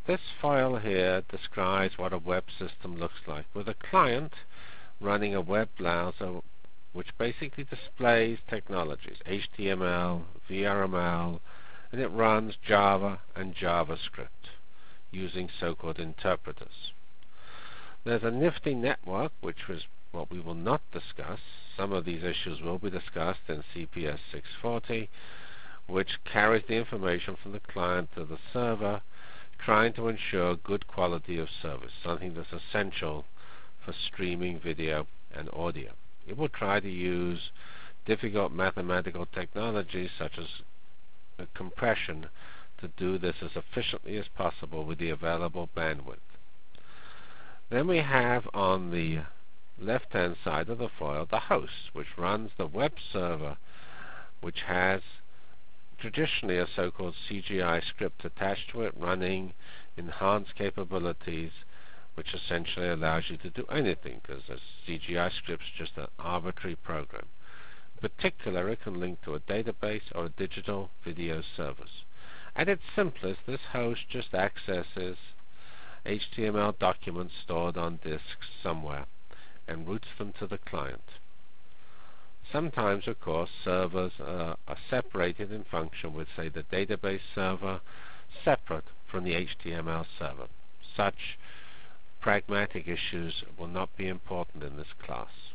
This file here describes what a web system looks like, with a client running a web browser which basically displays technologies, HTML, VRML, and it runs Java and JavaScript using so-called interpreters. There's a nifty network, which was what we will not discuss. Some of these issues will be discussed in CPS 640, which carries the information from the client to the server, trying to ensure good quality of service, something that's essential for streaming video and audio. It will try to use difficult mathematical technologies such as compression to do this as efficiently as possible with the available bandwidth. Then we have on the left-hand side of the file the host, which runs the web server, which has traditionally a so-called CGI script attached to it, running enhanced capabilities, which essentially allows you to do anything, because a CGI script is just an arbitrary program. In particular, it can link to a database or a digital video service. At its simplest, this host just accesses HTML documents stored on disks somewhere and routes them to the client. Sometimes, of course, servers are separated in function with, say, the database server separate from the HTML server. Such pragmatic issues will not be important in this class.